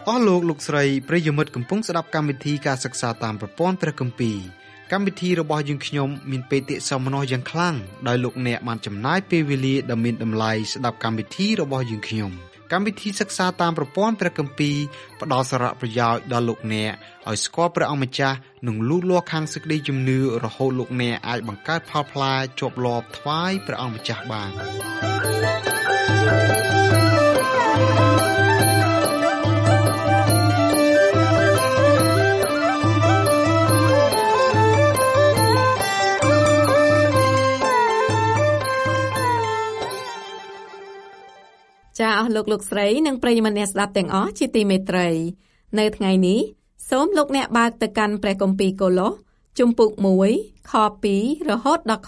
អស់លោកស្រីប្រិយមិត្តកំពុងស្ដាប់កម្មវិធីការសិក្សាតាមប្រព័ន្ធព្រះគម្ពីរកម្មវិធីរបស់យើងខ្ញុំមានបេតិសោមនស្សយ៉ាងខ្លាំងដោយលោកអ្នកបានចំណាយពេលវេលាដ៏មានតម្លៃស្ដាប់កម្មវិធីរបស់យើងខ្ញុំកម្មវិធីសិក្សាតាមប្រព័ន្ធព្រះគម្ពីរផ្ដល់សារៈប្រយោជន៍ដល់លោកអ្នកឲ្យស្គាល់ព្រះអង្គម្ចាស់និងលូតលាស់ខាងសេចក្តីជំនឿរហូតលោកអ្នកអាចបង្កើតផលផ្លែជាប់លាប់ថ្វាយព្រះអង្គម្ចាស់បានចាអស់លោកស្រីនិងប្រិយមិត្តអ្នកស្ដាប់ទាំងអស់ជាទីមេត្រីនៅថ្ងៃនេះសូមលោកអ្នកបើកទៅកាន់ព្រះគម្ពីរកូឡូសជំពូក1ខ2រហូតដល់ខ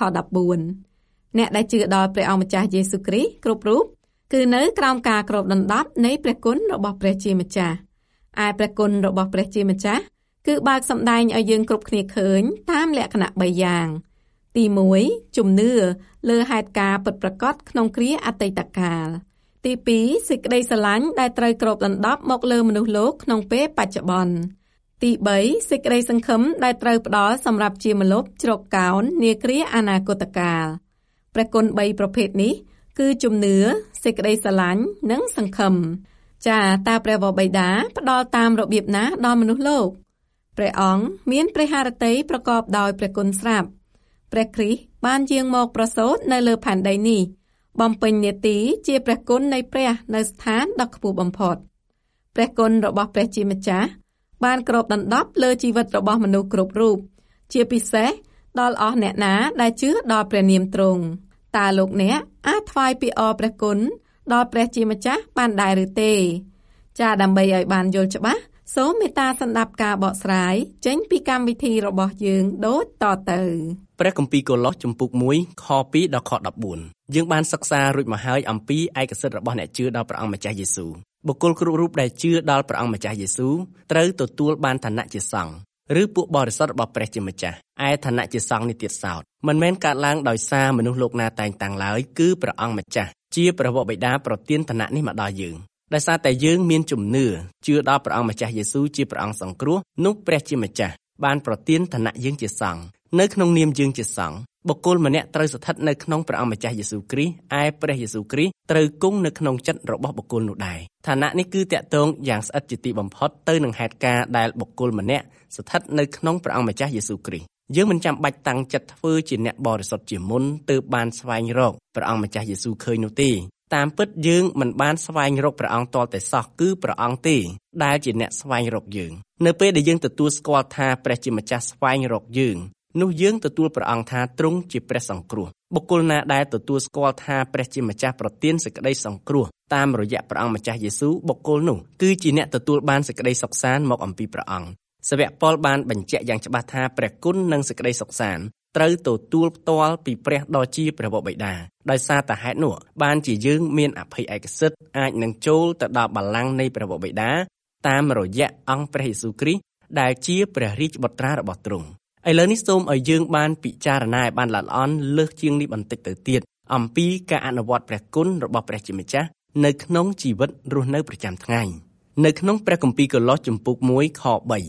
14អ្នកដែលជឿដល់ព្រះអង្គម្ចាស់យេស៊ូវគ្រីស្ទគ្រប់រូបគឺនៅក្រោមការគ្របដណ្ដប់នៃព្រះគុណរបស់ព្រះជាម្ចាស់ឯព្រះគុណរបស់ព្រះជាម្ចាស់គឺបើកសម្ដែងឲ្យយើងគ្រប់គ្នាឃើញតាមលក្ខណៈ3យ៉ាងទី1ជំនឿលើហេតុការណ៍ពិតប្រាកដក្នុងគ្រាអតីតកាលទី2សេចក្តីស្រឡាញ់ដែលត្រូវគ្របដណ្ដប់មកលើមនុស្សលោកក្នុងពេលបច្ចុប្បន្នទី3សេចក្តីសង្ឃឹមដែលត្រូវផ្ដល់សម្រាប់ជាម្លប់ជ្រកកោននាគ្រាអនាគតកាលព្រះគុណ3ប្រភេទនេះគឺជំនឿសេចក្តីស្រឡាញ់និងសង្ឃឹមចាតើព្រះវរបិតាផ្ដល់តាមរបៀបណាដល់មនុស្សលោកព្រះអង្គមានព្រះハរតីប្រកបដោយព្រះគុណស្រាប់ព្រះគ្រីស្ទបានយាងមកប្រសូតនៅលើផែនដីនេះបំពេញនាទីជាព្រះគុណនៃព្រះនៅស្ថានដ៏ខ្ពស់បំផុតព្រះគុណរបស់ព្រះជាម្ចាស់បានគ្របដណ្ដប់លើជីវិតរបស់មនុស្សគ្រប់រូបជាពិសេសដល់អស់អ្នកណាដែលជឿដល់ព្រះនាមទ្រង់តើលោកអ្នកអាចថ្វាយពីអរព្រះគុណដល់ព្រះជាម្ចាស់បានដែរឬទេចាដើម្បីឲ្យបានយល់ច្បាស់សូមមេត្តាសន្តាប់ការបកស្រាយចេញពីកម្មវិធីរបស់យើងដូចតទៅព្រះគម្ពីរកូឡូសជំពូក1ខ2ដល់ខ14យើងបានសិក្សារួចមកហើយអំពីឯកសិទ្ធិរបស់អ្នកជឿដល់ព្រះអង្គម្ចាស់យេស៊ូវបុគ្គលគ្រប់រូបដែលជឿដល់ព្រះអង្គម្ចាស់យេស៊ូវត្រូវទទួលបានឋានៈជាសង្ឃឬពួកបរិសុទ្ធរបស់ព្រះជាម្ចាស់ឯឋានៈជាសង្ឃនេះទៀតសោតមិនមែនកើតឡើងដោយសារមនុស្សលោកណាតែងតាំងឡើយគឺព្រះអង្គម្ចាស់ជាព្រះវរបិតាប្រទានឋានៈនេះមកដល់យើងដោយសារតែយើងមានជំនឿជឿដល់ព្រះអង្គម្ចាស់យេស៊ូវជាព្រះអង្គសង្គ្រោះនោះព្រះជាម្ចាស់បានប្រទានឋានៈយើងជាសង្ឃនៅក្នុងនាមយើងជាសង្ឃបុគ្គលម្នាក់ត្រូវស្ថិតនៅក្នុងព្រះអង្គម្ចាស់យេស៊ូវគ្រីស្ទឯព្រះយេស៊ូវគ្រីស្ទត្រូវគង់នៅក្នុងចិត្តរបស់បុគ្គលនោះដែរឋានៈនេះគឺតាក់ទងយ៉ាងស្អិតជាទីបំផុតទៅនឹងហេតុការណ៍ដែលបុគ្គលម្នាក់ស្ថិតនៅក្នុងព្រះអង្គម្ចាស់យេស៊ូវគ្រីស្ទយើងមិនចាំបាច់តាំងចិត្តធ្វើជាអ្នកបរិសុទ្ធជាមុនទើបបានស្វែងរកព្រះអង្គម្ចាស់យេស៊ូវឃើញនោះទេតាមពិតយើងមិនបានស្វែងរកព្រះអង្គទាល់តែសោះគឺព្រះអង្គទេដែលជាអ្នកស្វែងរកយើងនៅពេលដែលយើងទទួលស្គាល់ថាព្រះជាម្ចាស់ស្វែងរកយើងនោះយើងទទួលព្រះអង្គថាទ្រង់ជាព្រះសង្គ្រោះបុគ្គលណាដែលទទួលស្គាល់ថាព្រះជាម្ចាស់ប្រទានសេចក្តីសង្គ្រោះតាមរយៈព្រះអង្គម្ចាស់យេស៊ូវបុគ្គលនោះគឺជាអ្នកទទួលបានសេចក្តីសុខសាន្តមកអំពីព្រះអង្គសាវកប៉ុលបានបញ្ជាក់យ៉ាងច្បាស់ថាព្រះគុណនិងសេចក្តីសុខសាន្តត្រូវទទួលផ្ទាល់ពីព្រះដ៏ជាព្រះវរបិតាដោយសារតែហេតុនោះបានជាយើងមានអភ័យឯកសិទ្ធិអាចនឹងចូលទៅដល់បល្ល័ង្កនៃព្រះវរបិតាតាមរយៈអង្គព្រះយេស៊ូវគ្រីស្ទដែលជាព្រះរាជបុត្រារបស់ទ្រង់ឥឡូវនេះសូមឲ្យយើងបានពិចារណាឲ្យបានល្អិតល្អន់លើសជាងនេះបន្តិចទៅទៀតអំពីការអនុវត្តព្រះគុណរបស់ព្រះជាម្ចាស់នៅក្នុងជីវិតរស់នៅប្រចាំថ្ងៃនៅក្នុងព្រះគម្ពីរកូឡូសជំពូក1ខ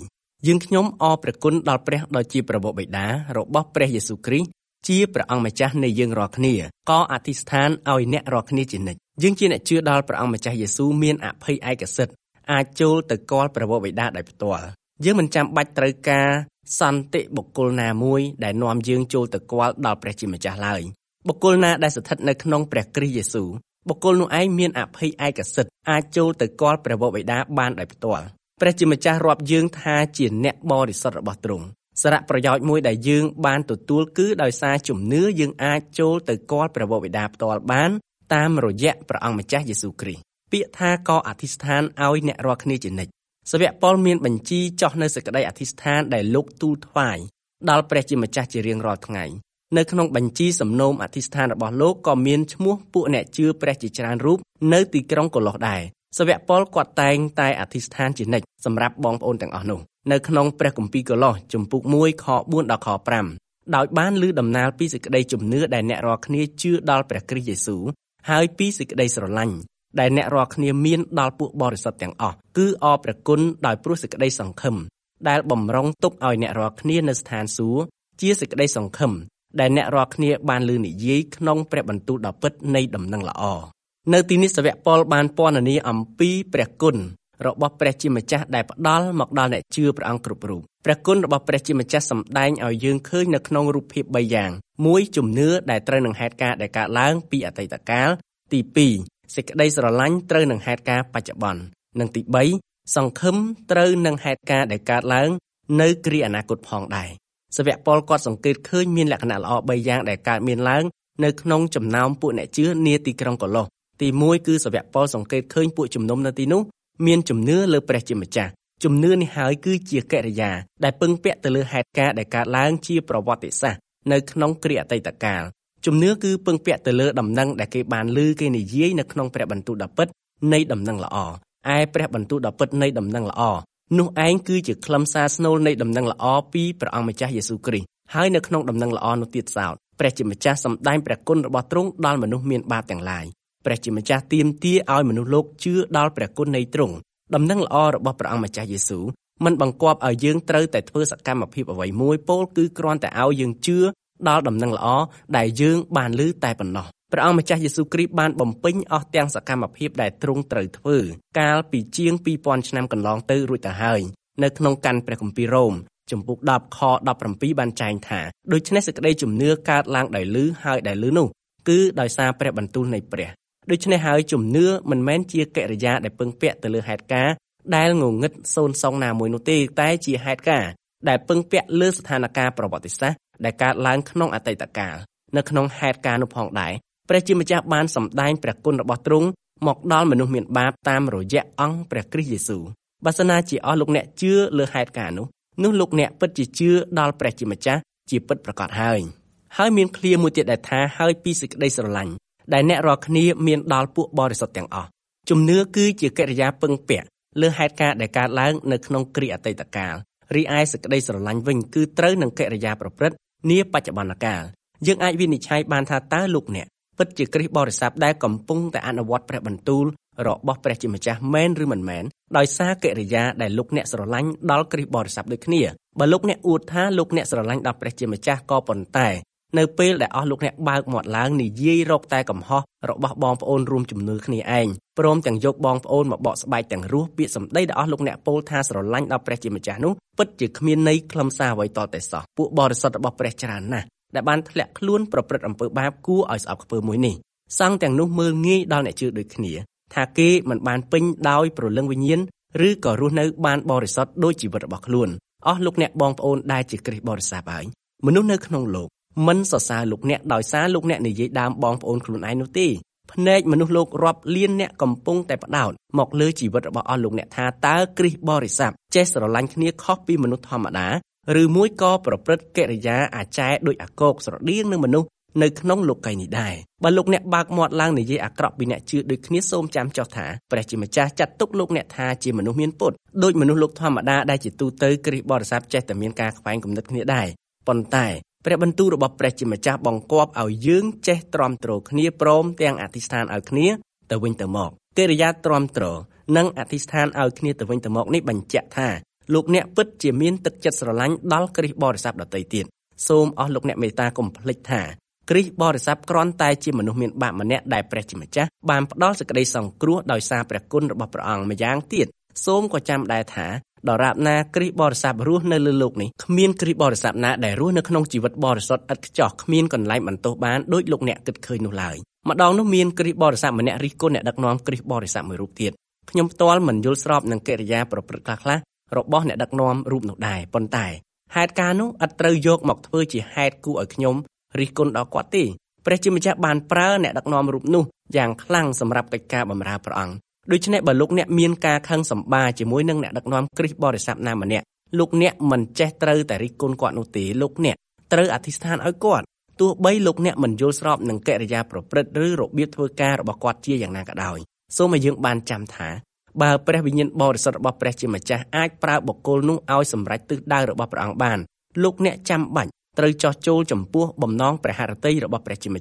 3យើងខ្ញុំអរព្រះគុណដល់ព្រះដ៏ជាព្រះវរបិតារបស់ព្រះយេស៊ូវគ្រីស្ទជាព្រះអង្គម្ចាស់នៃយើងរាល់គ្នាក៏អធិស្ឋានឲ្យអ្នករាល់គ្នាជានិច្ចយើងជាអ្នកជឿដល់ព្រះអង្គម្ចាស់យេស៊ូវមានអភ័យឯកសិទ្ធិអាចចូលទៅគាល់ព្រះវរបិតាដោយផ្ទាល់យើងមិនចាំបាច់ត្រូវការសន្តិបុគ្គលណាមួយដែលនាំយើងចូលទៅគាល់ដល់ព្រះជាម្ចាស់ឡើយបុគ្គលណាដែលស្ថិតនៅក្នុងព្រះគ្រីស្ទយេស៊ូវបុគ្គលនោះឯងមានអភ័យឯកសិទ្ធិអាចចូលទៅគាល់ព្រះវរបិតាបានដោយផ្ទាល់ព្រះជាម្ចាស់រាប់យើងថាជាអ្នកបរិសុទ្ធរបស់ទ្រង់សារៈប្រយោជន៍មួយដែលយើងបានទទួលគឺដោយសារជំនឿយើងអាចចូលទៅគាល់ព្រះវរបិតាផ្ទាល់បានតាមរយៈព្រះអង្គម្ចាស់យេស៊ូវគ្រីស្ទពាក្យថាក៏អធិស្ឋានឲ្យអ្នករាល់គ្នាជានិច្ចសាវកប៉ុលមានបញ្ជីចោះនៅសេចក្តីអធិស្ឋានដែលលោកទូលថ្វាយដល់ព្រះជាម្ចាស់ជារៀងរាល់ថ្ងៃនៅក្នុងបញ្ជីសំណូមអធិស្ឋានរបស់លោកក៏មានឈ្មោះពួកអ្នកជឿព្រះជាច្រើនរូបនៅទីក្រុងកូឡូសដែរសាវកប៉ុលគាត់តែងតែអធិស្ឋានជានិច្ចសម្រាប់បងប្អូនទាំងអស់នោះនៅក្នុងព្រះគម្ពីរកូឡូសជំពូក1ខ4ដល់ខ5ដោយបានឮដំណើរពីសេចក្តីជំនឿដែលអ្នករាល់គ្នាជឿដល់ព្រះគ្រីស្ទយេស៊ូវហើយពីសេចក្តីស្រឡាញ់ដែលអ្នករាល់គ្នាមានដល់ពួកបរិសុទ្ធទាំងអស់គឺអរព្រះគុណដោយព្រោះសេចក្តីសង្ឃឹមដែលបំរុងទុកឲ្យអ្នករាល់គ្នានៅស្ថានសួគ៌ជាសេចក្តីសង្ឃឹមដែលអ្នករាល់គ្នាបានឮនិយាយក្នុងព្រះបន្ទូលដ៏ពិតនៃដំណឹងល្អនៅទីនេះសាវកប៉ុលបានពណ៌នាអំពីព្រះគុណរបស់ព្រះជាម្ចាស់ដែលផ្ដល់មកដល់អ្នកជឿព្រះអង្គគ្រប់រូបព្រះគុណរបស់ព្រះជាម្ចាស់សម្ដែងឲ្យយើងឃើញនៅក្នុងរូបភាព3យ៉ាង1ជំនឿដែលត្រូវនឹងហេតុការណ៍ដែលកើតឡើងពីអតីតកាលទី2សេចក្តីស្រឡាញ់ត្រូវនឹងហេតុការណ៍បច្ចុប្បន្ននិងទី3សង្ឃឹមត្រូវនឹងហេតុការណ៍ដែលកើតឡើងនៅគ្រាអនាគតផងដែរសាវកប៉ុលគាត់សង្កេតឃើញមានលក្ខណៈល្អ3យ៉ាងដែលកើតមានឡើងនៅក្នុងចំណោមពួកអ្នកជឿនាទីក្រុងកូឡូសទី1គឺសាវកប៉ុលសង្កេតឃើញពួកជំនុំនៅទីនោះមានជំនឿលើព្រះជាម្ចាស់ជំនឿនេះហើយគឺជាកិរិយាដែលពឹងពាក់ទៅលើហេតុការណ៍ដែលកើតឡើងជាប្រវត្តិសាស្ត្រនៅក្នុងគ្រាអតីតកាលជំនឿគឺពឹងពាក់ទៅលើដំណឹងដែលគេបានឮគេនិយាយនៅក្នុងព្រះបន្ទូលដ៏ពិតនៃដំណឹងល្អឯព្រះបន្ទូលដ៏ពិតនៃដំណឹងល្អនោះឯងគឺជាខ្លឹមសារស្នូលនៃដំណឹងល្អពីព្រះអង្គម្ចាស់យេស៊ូវគ្រីស្ទហើយនៅក្នុងដំណឹងល្អនោះទៀតសោតព្រះជាម្ចាស់សម្ដែងព្រះគុណរបស់ទ្រង់ដល់មនុស្សមានបាបទាំងឡាយព្រះជាម្ចាស់ទាមទារឲ្យមនុស្សលោកជឿដល់ព្រះគុណនៃទ្រង់ដំណឹងល្អរបស់ព្រះអង្គម្ចាស់យេស៊ូវមិនបង្គាប់ឲ្យយើងត្រូវតែធ្វើសកម្មភាពអ្វីមួយពោលគឺគ្រាន់តែឲ្យយើងជឿដល់ដំណឹងល្អដែលយើងបានឮតែប៉ុណ្ណោះព្រះអង្គម្ចាស់យេស៊ូវគ្រីស្ទបានបំពេញអស់ទាំងសកម្មភាពដែលទ្រង់ត្រូវធ្វើកាលពីជាង 2000 ឆ្នាំកន្លងទៅរួចទៅហើយនៅក្នុងកាន់ព្រះគម្ពីររ៉ូមជំពូក10ខ17បានចែងថាដូច្នេះសេចក្តីជំនឿកើតឡើងដោយឮហើយដែលឮនោះគឺដោយសារព្រះបន្ទូលនៃព្រះដូច្នេះហើយជំនឿមិនមែនជាកិរិយាដែលពឹងពាក់ទៅលើហេតុការណ៍ដែលងងឹតសូន្យសងណាមួយនោះទេតែជាហេតុការណ៍ដែលពឹងពាក់លើស្ថានភាពប្រវត្តិសាស្ត្រដែលកើតឡើងក្នុងអតីតកាលនៅក្នុងហេតុការណ៍នោះផងដែរព្រះជាម្ចាស់បានសម្ដែងព្រះគុណរបស់ទ្រង់មកដល់មនុស្សមានបាបតាមរយៈអង្គព្រះគ្រីស្ទយេស៊ូវបើសិនណាជាអស់លោកអ្នកជឿលើហេតុការណ៍នោះលោកអ្នកពិតជាជឿដល់ព្រះជាម្ចាស់ជាពិតប្រាកដហើយមានឃ្លាមួយទៀតដែលថាហើយពីសេចក្តីស្រឡាញ់ដែលអ្នករាល់គ្នាមានដល់ពួកបរិសុទ្ធទាំងអស់ជំនឿគឺជាកិរិយាពឹងពាក់លើហេតុការណ៍ដែលកើតឡើងនៅក្នុងគ្រាអតីតកាលរីឯសេចក្តីស្រឡាញ់វិញគឺត្រូវនឹងកិរិយាប្រព្រឹត្តនាបច្ចុប្បន្នកាលយើងអាចវិនិច្ឆ័យបានថាតើលោកអ្នកពិតជាគ្រីស្ទបរិស័ទដែលកំពុងតែអនុវត្តព្រះបន្ទូលរបស់ព្រះជាម្ចាស់មែនឬមិនមែនដោយសារកិរិយាដែលលោកអ្នកស្រឡាញ់ដល់គ្រីស្ទបរិស័ទដូចគ្នាបើលោកអ្នកអួតថាលោកអ្នកស្រឡាញ់ដល់ព្រះជាម្ចាស់ក៏ប៉ុន្តែនៅពេលដែលអស់លោកអ្នកបើកមាត់ឡើងនិយាយរកតែកំហុសរបស់បងប្អូនរួមជំនឿគ្នាឯងព្រមទាំងយកបងប្អូនមកបកស្បែកទាំងរស់ពាក្យសម្ដីដែលអស់លោកអ្នកពោលថាស្រឡាញ់ដល់ព្រះជាម្ចាស់នោះពិតជាគ្មានន័យខ្លឹមសារអ្វីតតែសោះពួកបរិសុទ្ធរបស់ព្រះច្រើនណាស់ដែលបានធ្លាក់ខ្លួនប្រព្រឹត្តអំពើបាបគួរឲ្យស្អប់ខ្ពើមមួយនេះសង្ឃទាំងនោះមើលងាយដល់អ្នកជឿដូចគ្នាថាគេមិនបានពេញដោយព្រលឹងវិញ្ញាណឬក៏រស់នៅបានបរិសុទ្ធដោយជីវិតរបស់ខ្លួនអស់លោកអ្នកបងប្អូនដែលជាគ្រីស្ទបរិស័ទហើយមនុស្សនៅក្នុងលោកមិនសរសើរលោកអ្នកដោយសារលោកអ្នកនិយាយដើមបងប្អូនខ្លួនឯងនោះទេភ្នែកមនុស្សលោករាប់លានអ្នកកំពុងតែផ្ដោតមកលើជីវិតរបស់អស់លោកអ្នកថាតើគ្រីស្ទបរិស័ទចេះស្រឡាញ់គ្នាខុសពីមនុស្សធម្មតាឬមួយក៏ប្រព្រឹត្តកិរិយាអាចារ្យដោយអាគោកស្រដៀងនឹងមនុស្សនៅក្នុងលោកីយ៍នេះដែរបើលោកអ្នកបើកមាត់ឡើងនិយាយអាក្រក់ពីអ្នកជឿដូចគ្នាសូមចាំចុះថាព្រះជាម្ចាស់ចាត់ទុកលោកអ្នកថាជាមនុស្សមានពុតដូចមនុស្សលោកធម្មតាដែលជាទូទៅគ្រីស្ទបរិស័ទចេះតែមានការខ្វែងគំនិតគ្នាដែរប៉ុន្តែព្រះបន្ទូលរបស់ព្រះជាម្ចាស់បង្គាប់ឲ្យយើងចេះទ្រាំទ្រគ្នាព្រមទាំងអធិស្ឋានឲ្យគ្នាទៅវិញទៅមកកិរិយាទ្រាំទ្រនិងអធិស្ឋានឲ្យគ្នាទៅវិញទៅមកនេះបញ្ជាក់ថាលោកអ្នកពិតជាមានទឹកចិត្តស្រឡាញ់ដល់គ្រីស្ទបរិស័ទដទៃទៀតសូមអស់លោកអ្នកមេត្តាកុំភ្លេចថាគ្រីស្ទបរិស័ទគ្រាន់តែជាមនុស្សមានបាបម្នាក់ដែលព្រះជាម្ចាស់បានផ្ដល់សេចក្តីសង្គ្រោះដោយសារព្រះគុណរបស់ព្រះអង្គម្យ៉ាងទៀតសូមក៏ចាំដែរថាដរាបណាគ្រីស្ទបរិស័ទរស់នៅលើលោកនេះគ្មានគ្រីស្ទបរិស័ទណាដែលរស់នៅក្នុងជីវិតបរិសុទ្ធឥតខ្ចោះគ្មានកន្លែងបន្ទោសបានដោយលោកអ្នកគិតឃើញនោះឡើយម្ដងនោះមានគ្រីស្ទបរិស័ទម្នាក់រិះគន់អ្នកដឹកនាំគ្រីស្ទបរិស័ទមួយរូបទៀតខ្ញុំផ្ទាល់មិនយល់ស្របនឹងកិរិយាប្រព្រឹត្តខ្លះរបស់អ្នកដឹកនាំរូបនោះដែរប៉ុន្តែហេតុការណ៍នោះឥតត្រូវយកមកធ្វើជាហេតុគួរឲ្យខ្ញុំរិះគន់ដល់គាត់ទេព្រះជាម្ចាស់បានប្រើអ្នកដឹកនាំរូបនោះយ៉ាងខ្លាំងសម្រាប់កិច្ចការបម្រើព្រះអង្គដូច្នេះបើលោកអ្នកមានការខឹងសម្បារជាមួយនឹងអ្នកដឹកនាំគ្រីស្ទបរិស័ទណាម្នាក់លោកអ្នកមិនចេះត្រូវតែរិះគន់គាត់នោះទេលោកអ្នកត្រូវអធិស្ឋានឲ្យគាត់ទោះបីលោកអ្នកមិនយល់ស្របនឹងកិរិយាប្រព្រឹត្តឬរបៀបធ្វើការរបស់គាត់ជាយ៉ាងណាក៏ដោយសូមឲ្យយើងបានចាំថាបើព្រះវិញ្ញាណបរិសុទ្ធរបស់ព្រះជាម្ចាស់អាចប្រើបុគ្គលនោះឲ្យសម្រេចទិសដៅរបស់ព្រះអង្គបានលោកអ្នកចាំបាច់ត្រូវចោះចូលចំពោះបំណងព្រះハរតីរបស់ព្រះជាម្ចាស់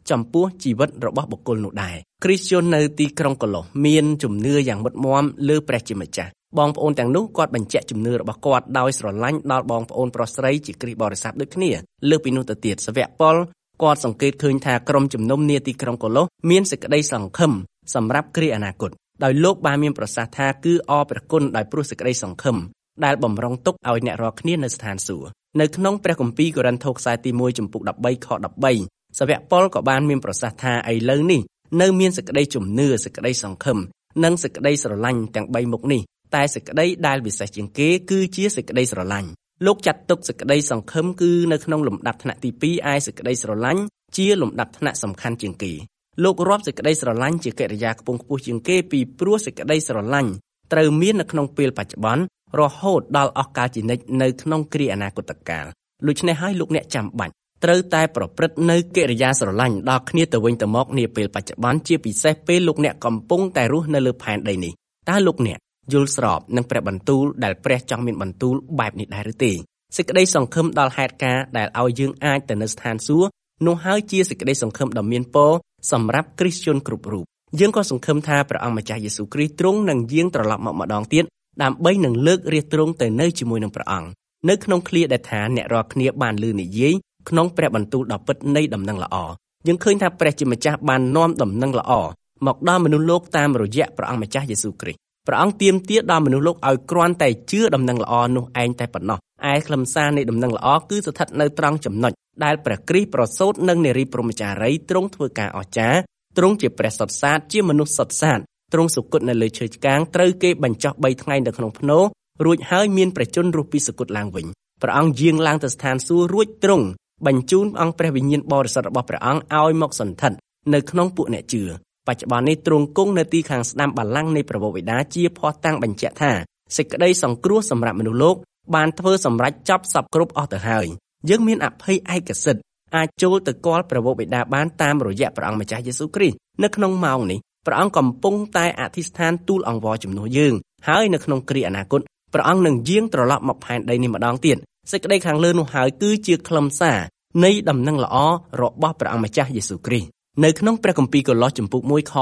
ចំពោះជីវិតរបស់បុគ្គលនោះដែរគ្រីស្ទាននៅទីក្រុងកូឡូសមានជំនឿយ៉ាងមុតមាំលើព្រះជាម្ចាស់បងប្អូនទាំងនោះគាត់បញ្ជាក់ជំនឿរបស់គាត់ដោយស្រឡាញ់ដល់បងប្អូនប្រុសស្រីជាគ្រីស្ទបរិស័ទដូចគ្នាលើពីនោះទៅទៀតសាវកប៉ុលគាត់សង្កេតឃើញថាក្រុមជំនុំនាទីក្រុងកូឡូសមានសេចក្តីសង្ឃឹមសម្រាប់គ្រាអនាគតដោយលោកបានមានប្រសាសន៍ថាគឺអរព្រះគុណដោយព្រោះសេចក្តីសង្ឃឹមដែលបំរុងទុកឲ្យអ្នករាល់គ្នានៅស្ថានសួគ៌នៅក្នុងព្រះគម្ពីរកូរិនថូសខ្សែទី1ចំពុក13ខ13សាវកប៉ុលក៏បានមានប្រសាសន៍ថាឥឡូវនេះនៅមានសេចក្តីជំនឿសេចក្តីសង្ឃឹមនិងសេចក្តីស្រឡាញ់ទាំង3មុខនេះតែសេចក្តីដែលវិសេសជាងគេគឺជាសេចក្តីស្រឡាញ់លោកចាត់ទុកសេចក្តីសង្ឃឹមគឺនៅក្នុងលំដាប់ថ្នាក់ទី2ឯសេចក្តីស្រឡាញ់ជាលំដាប់ថ្នាក់សំខាន់ជាងគេលោករាប់សេចក្តីស្រឡាញ់ជាកិរិយាខ្ពង់ខ្ពស់ជាងគេពីព្រោះសេចក្តីស្រឡាញ់ត្រូវមាននៅក្នុងពេលបច្ចុប្បន្នរហូតដល់អស់កលជានិច្ចនៅក្នុងគ្រាអនាគតកាលដូច្នេះហើយលោកអ្នកចាំបាច់ត្រូវតែប្រព្រឹត្តនៅកិរិយាស្រឡាញ់ដល់គ្នាទៅវិញទៅមកនាពេលបច្ចុប្បន្នជាពិសេសពេលលោកអ្នកកំពុងតែរស់នៅលើផែនដីនេះតើលោកអ្នកយល់ស្របនឹងព្រះបន្ទូលដែលព្រះចង់មានបន្ទូលបែបនេះដែរឬទេសេចក្តីសង្ឃឹមដល់ហេតុការណ៍ដែលឲ្យយើងអាចទៅនៅស្ថានសួគ៌នោះហើយជាសេចក្តីសង្ឃឹមដ៏មានពរសម្រាប់គ្រីស្ទានគ្រប់រូបយើងក៏សង្ឃឹមថាព្រះអង្គម្ចាស់យេស៊ូវគ្រីស្ទទ្រង់នឹងយាងត្រឡប់មកម្ដងទៀតដើម្បីនឹងលើករាជ្យទ្រង់ទៅនៅជាមួយនឹងព្រះអង្គនៅក្នុងឃ្លាដែលថាអ្នករាល់គ្នាបានឮនិយាយក្នុងព្រះបន្ទូលដ៏ពិតនៃដំណឹងល្អយើងឃើញថាព្រះជាម្ចាស់បាននាំដំណឹងល្អមកដល់មនុស្សលោកតាមរយៈព្រះអង្គម្ចាស់យេស៊ូវគ្រីស្ទព្រះអង្គទាមទារដល់មនុស្សលោកឲ្យគ្រាន់តែជឿដំណឹងល្អនោះឯងតែប៉ុណ្ណោះឯខ្លឹមសារនៃដំណឹងល្អគឺស្ថិតនៅត្រង់ចំណុចដែលព្រះគ្រីស្ទប្រសូតនឹងនារីព្រហ្មចារីទ្រង់ធ្វើការអស្ចារ្យទ្រង់ជាព្រះសុទ្ធសាធជាមនុស្សសុទ្ធសាធទ្រង់សុគតនៅលើឈើឆ្កាងត្រូវគេបញ្ចុះ3ថ្ងៃនៅក្នុងភ្នោរួចហើយមានព្រះជន្មរស់ពីសុគតឡើងវិញព្រះអង្គយាងឡើងទៅស្ថានសួគ៌រួចទ្រង់បញ្ជូនអង្គព្រះវិញ្ញាណបរិសុទ្ធរបស់ព្រះអង្គឲ្យមកសន្ធិដ្ឋនៅក្នុងពួកអ្នកជឿបច្ចុប្បន្ននេះទ្រង់គង់នៅទីខាងស្ដាំបល្ល័ង្កនៃព្រះវរបិតាជាភស្តុតាងបញ្ជាក់ថាសេចក្តីសង្គ្រោះសម្រាប់មនុស្សលោកបានធ្វើសម្រេចចប់សពគ្រប់អស់ទៅហើយយើងមានអភ័យឯកសិទ្ធិអាចចូលទៅគាល់ព្រះវរបិតាបានតាមរយៈព្រះអង្គម្ចាស់យេស៊ូវគ្រីស្ទនៅក្នុងម៉ោងនេះព្រះអង្គកំពុងតែអធិស្ឋានទូលអង្វរជំនួសយើងហើយនៅក្នុងគ្រាអនាគតព្រះអង្គនឹងយាងត្រឡប់មកផែនដីនេះម្ដងទៀតសេចក្តីខាងលើនោះហើយគឺជាខ្លឹមសារនៃដំណឹងល្អរបស់ព្រះអង្គម្ចាស់យេស៊ូវគ្រីស្ទនៅក្នុងព្រះគម្ពីរកូឡូសចំពុក1ខ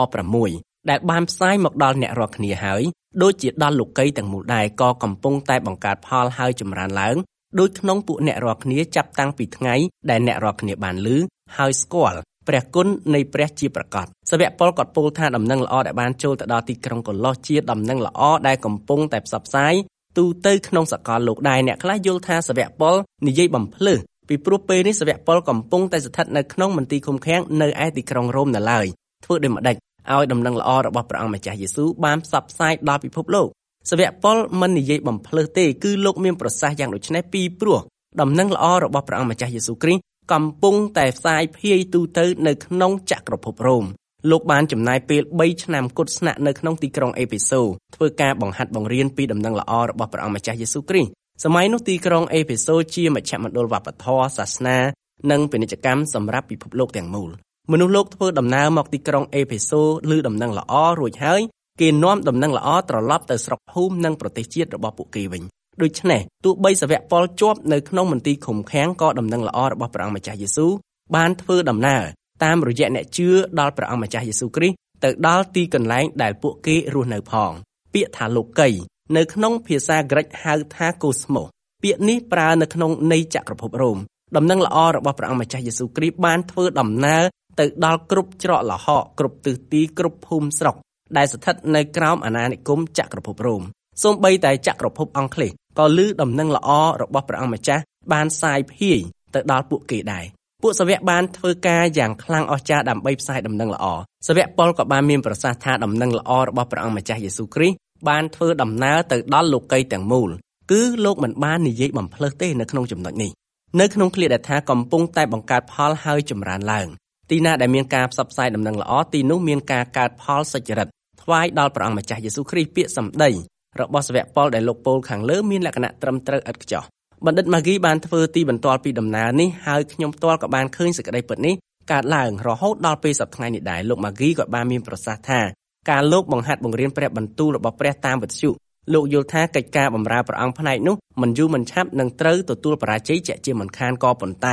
6ដែលបានផ្សាយមកដល់អ្នករាល់គ្នាហើយដូចជាដល់លោកីទាំងមូលដែរក៏កំពុងតែបង្កើតផលហើយចម្រើនឡើងដូចក្នុងពួកអ្នករាល់គ្នាចាប់តាំងពីថ្ងៃដែលអ្នករាល់គ្នាបានឮហើយស្គាល់ព្រះគុណនៃព្រះជាប្រកបសាវកប៉ុលក៏ពោលថាដំណឹងល្អដែលបានចូលទៅដល់ទីក្រុងកូឡូសជាដំណឹងល្អដែលកំពុងតែផ្សព្វផ្សាយទូទៅក្នុងសកលលោកដែរអ្នកខ្លះយល់ថាសាវកប៉ុលនិយាយបំភ្លឺពីព្រោះពេលនេះសាវកប៉ុលកំពុងតែស្ថិតនៅក្នុងមន្ទីរឃុំឃាំងនៅឯទីក្រុងរ៉ូមនៅឡើយធ្វើដូចម្ដេចឲ្យដំណឹងល្អរបស់ព្រះអង្គម្ចាស់យេស៊ូវបានផ្សព្វផ្សាយដល់ពិភពលោកសាវកប៉ុលមិននិយាយបំភ្លឺទេគឺលោកមានប្រសាសន៍យ៉ាងដូចនេះពីព្រោះដំណឹងល្អរបស់ព្រះអង្គម្ចាស់យេស៊ូវគ្រីស្ទកំពុងតែផ្សាយភាយទូទៅនៅក្នុងចក្រភពរ៉ូមលោកបានចំណាយពេល3ឆ្នាំគត់ស្នាក់នៅក្នុងទីក្រុងអេភេសូធ្វើការបង្ហាត់បង្រៀនពីដំណឹងល្អរបស់ព្រះអង្គម្ចាស់យេស៊ូវគ្រីស្ទសម័យនោះទីក្រុងអេភេសូជាមជ្ឈមណ្ឌលវប្បធម៌សាសនានិងពាណិជ្ជកម្មសម្រាប់ពិភពលោកទាំងមូលមនុស្សលោកធ្វើដំណើរមកទីក្រុងអេភេសូឮដំណឹងល្អរួចហើយគេនាំដំណឹងល្អត្រឡប់ទៅស្រុកភូមិនិងប្រទេសជាតិរបស់ពួកគេវិញដូច្នេះទោះបីសាវកប៉ុលជាប់នៅក្នុងមន្ទីរឃុំឃាំងក៏ដំណឹងល្អរបស់ព្រះអង្គម្ចាស់យេស៊ូវបានធ្វើដំណើរតាមរយៈអ្នកជឿដល់ព្រះអង្គម្ចាស់យេស៊ូវគ្រីស្ទទៅដល់ទីកន្លែងដែលពួកគេរស់នៅផងពាក្យថាលោកីនៅក្នុងភាសាក្រិកហៅថា Cosmos ពាក្យនេះប្រើនៅក្នុងន័យចក្រភពរ៉ូមដំណឹងល្អរបស់ព្រះអង្គម្ចាស់យេស៊ូវគ្រីស្ទបានធ្វើដំណើរទៅដល់គ្រប់ច្រកល្ហកគ្រប់ទិសទីគ្រប់ភូមិស្រុកដែលស្ថិតនៅក្រោមអាណានិគមចក្រភពរ៉ូមសូម្បីតែចក្រភពអង់គ្លេសក៏ឮដំណឹងល្អរបស់ព្រះអង្គម្ចាស់បានសាយភាយទៅដល់ពួកគេដែរពួកសាវកបានធ្វើការយ៉ាងខ្លាំងអស្ចារ្យដើម្បីផ្សាយដំណឹងល្អសាវកប៉ុលក៏បានមានប្រសាសន៍ថាដំណឹងល្អរបស់ព្រះអង្គម្ចាស់យេស៊ូវគ្រីស្ទបានធ្វើដំណើរទៅដល់លោកីទាំងមូលគឺលោកមិនបាននិយាយបំភ្លើសទេនៅក្នុងចំណុចនេះនៅក្នុងឃ្លាដែលថាកំពុងតែបង្កើតផលហើយចម្រើនឡើងទីណាដែលមានការផ្សព្វផ្សាយដំណឹងល្អទីនោះមានការកើតផលសុចរិតថ្វាយដល់ព្រះអង្គម្ចាស់យេស៊ូវគ្រីស្ទពាក្យសម្ដីរបស់សាវកប៉ុលដែលលោកពោលខាងលើមានលក្ខណៈត្រឹមត្រូវឥតខ្ចោះបណ្ឌិតម៉ាហ្គីបានធ្វើទីបន្ទាល់ពីដំណើរនេះហើយខ្ញុំផ្ទាល់ក៏បានឃើញសេចក្តីពិតនេះកើតឡើងរហូតដល់ពេលសប្តាហ៍ថ្ងៃនេះដែរលោកម៉ាហ្គីក៏បានមានប្រសាសន៍ថាការលោកបង្ហាត់បង្រៀនព្រះបន្ទូលរបស់ព្រះតាមវិទ្យុលោកយល់ថាកិច្ចការបម្រើព្រះអង្គផ្នែកនោះមិនយូរមិនឆាប់នឹងត្រូវទទួលបរាជ័យជាក់ជាមិនខានក៏ប៉ុន្តែ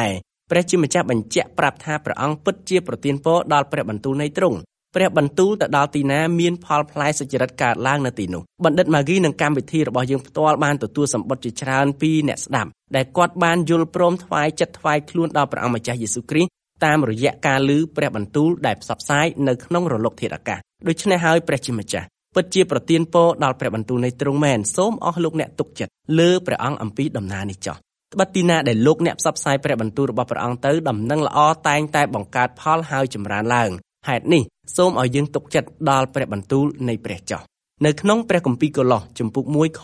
ព្រះជាម្ចាស់បញ្ជាក់ប្រាប់ថាព្រះអង្គពិតជាប្រទានពរដល់ព្រះបន្ទូលនៃទ្រង់ព្រះបន្ទូលទៅដល់ទីណាមានផលផ្លែសុចរិតកើតឡើងនៅទីនោះបណ្ឌិតម៉ាហ្គីនិងកម្មវិធីរបស់យើងផ្ទាល់បានទទួលសម្បត្តិជាច្រើនពីអ្នកស្ដាប់ដែលគាត់បានយល់ព្រមថ្វាយចិត្តថ្វាយខ្លួនដល់ព្រះអង្គម្ចាស់យេស៊ូវគ្រីស្ទតាមរយៈការឮព្រះបន្ទូលដែលផ្សព្វផ្សាយនៅក្នុងរលកធាតុអាកាសដូច្នេះហើយព្រះជាម្ចាស់ពិតជាប្រទានពរដល់ព្រះបន្ទូលនៃទ្រង់មែនសូមអស់លោកអ្នកទុកចិត្តលើព្រះអង្គអំពីដំណើរនេះចុះត្បិតទីណាដែលលោកអ្នកផ្សព្វផ្សាយព្រះបន្ទូលរបស់ព្រះអង្គទៅដំណឹងល្អតែងតែបង្កើតផលហើយចម្រើនឡើងហេតុនេះសូមឲ្យយើងទុកចិត្តដល់ព្រះបន្ទូលនៃព្រះចុះនៅក្នុងព្រះគម្ពីរកូឡូសជំពូក1ខ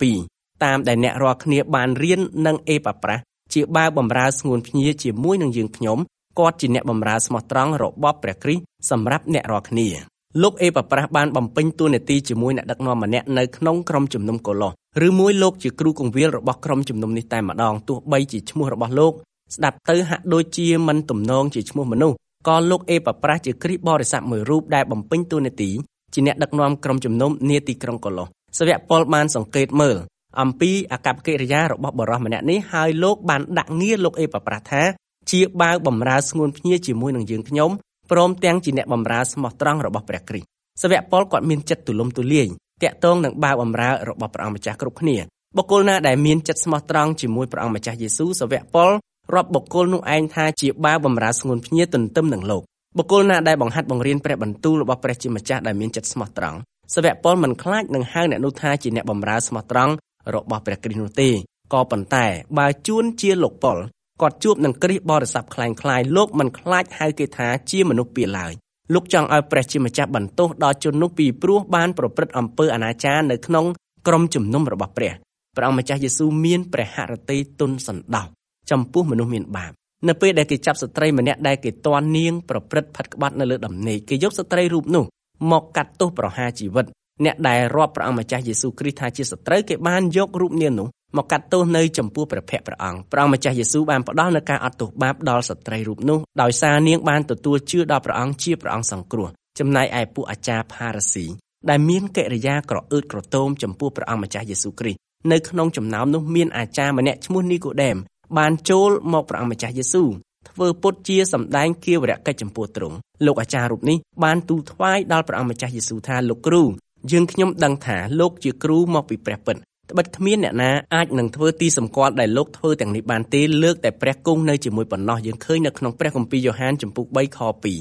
7តាមដែលអ្នករាល់គ្នាបានរៀននឹងអេប៉ាប្រាស់ជាបាវបម្រើស្ងួនភ្ញាជាមួយនឹងយើងខ្ញុំគាត់ជាអ្នកបម្រើស្មោះត្រង់របស់ព្រះគ្រីស្ទសម្រាប់អ្នករាល់គ្នាលោកអេប៉ាប្រាស់បានបំពេញតួនាទីជាមួយអ្នកដឹកនាំម្នាក់នៅក្នុងក្រុមជំនុំកូឡូសឬមួយលោកជាគ្រូគង្វាលរបស់ក្រុមជំនុំនេះតែម្ដងទោះបីជាឈ្មោះរបស់លោកស្ដាប់ទៅហាក់ដូចជាមិនទំនងជាឈ្មោះមនុស្សក៏លោកអេប៉ាប្រាស់ជាគ្រីស្ទបរិស័ទមួយរូបដែលបំពេញតួនាទីជាអ្នកដឹកនាំក្រុមជំនុំនាទីក្រុងកូឡូសសាវកប៉ុលបានសង្កេតមើលអំពីអាកប្បកិរិយារបស់បុរសម្នាក់នេះហើយលោកបានដាក់ងារលោកអេប៉ាប្រាស់ថាជាបាវបម្រើស្ងួនភ្ញាជាមួយនឹងយើងខ្ញុំព្រមទាំងជាអ្នកបម្រើស្មោះត្រង់របស់ព្រះគ្រីស្ទសាវកប៉ុលគាត់មានចិត្តទូលំទូលាយតាក់ទងនឹងបាវបម្រើរបស់ព្រះអង្គម្ចាស់គ្រប់គ្នាបុគ្គលណាដែលមានចិត្តស្មោះត្រង់ជាមួយព្រះអង្គម្ចាស់យេស៊ូវសាវកប៉ុលរាប់បុគ្គលនោះឯងថាជាបាវបម្រើស្ងួនភ្ញាទន្ទឹមនឹងលោកបុគ្គលណាដែលបង្ហាត់បង្រៀនព្រះបន្ទូលរបស់ព្រះជាម្ចាស់ដែលមានចិត្តស្មោះត្រង់សាវកប៉ុលមិនខ្លាចនឹងហៅអ្នកនោះថាជាអ្នកបម្រើស្មោះត្រង់របស់ព្រះគ្រីស្ទនោះទេក៏ប៉ុន្តែបើជួនជាលោកប៉ុលគាត់ជួបនឹងគ្រីស្ទបរិស័ទคล้ายៗលោកមិនខ្លាចហៅគេថាជាមនុស្សពាឡើយលោកចង់ឲ្យព្រះជាម្ចាស់បន្ទោសដល់ជននោះពីព្រោះបានប្រព្រឹត្តអំពើអនាចារនៅក្នុងក្រុមជំនុំរបស់ព្រះអង្គម្ចាស់យេស៊ូវមានព្រះហឫទ័យទន់សន្តោសចំពោះមនុស្សមានបាបនៅពេលដែលគេចាប់ស្ត្រីម្នាក់ដែលគេទាន់នាងប្រព្រឹត្តផិតក្បត់នៅលើដំណេកគេយកស្ត្រីរូបនោះមកកាត់ទោសប្រហារជីវិតអ្នកដែលរាប់ព្រះអង្គម្ចាស់យេស៊ូវគ្រីស្ទថាជាសត្រូវគេបានយករូបនាងនោះមកកាត់ទោសនៅចំពោះព្រះភ័ក្ត្រព្រះអង្គម្ចាស់យេស៊ូវបានផ្ដល់នូវការអត់ទោសបាបដល់ស្ត្រីរូបនោះដោយសារនាងបានទទួលជឿដល់ព្រះអង្គជាព្រះអង្គសង្គ្រោះចំណែកឯពួកអាចារ្យផារ៉ាស៊ីដែលមានកិរិយាក្រអឺតក្រទមចំពោះព្រះអង្គម្ចាស់យេស៊ូវគ្រីស្ទនៅក្នុងចំណោមនោះមានអាចារ្យម្នាក់ឈ្មោះនីកូដេមបានចូលមកព្រះអង្គម្ចាស់យេស៊ូវធ្វើពុតជាសម្ដែងគាវរកិច្ចចំពោះទ្រង់លោកអាចារ្យរូបនេះបានទូលថ្វាយដល់ព្រះអង្គម្ចាស់យេស៊ូវថាលោកគ្រូយើងខ្ញុំដឹងថាលោកជាគ្រូមកពីព្រះពិតត្បិតគ្មានអ្នកណាអាចនឹងធ្វើទីសម្គាល់ដែលលោកធ្វើទាំងនេះបានទេលើកតែព្រះគង់នៅជាមួយប៉ុណ្ណោះយើងឃើញនៅក្នុងព្រះគម្ពីរយ៉ូហានជំពូក3ខ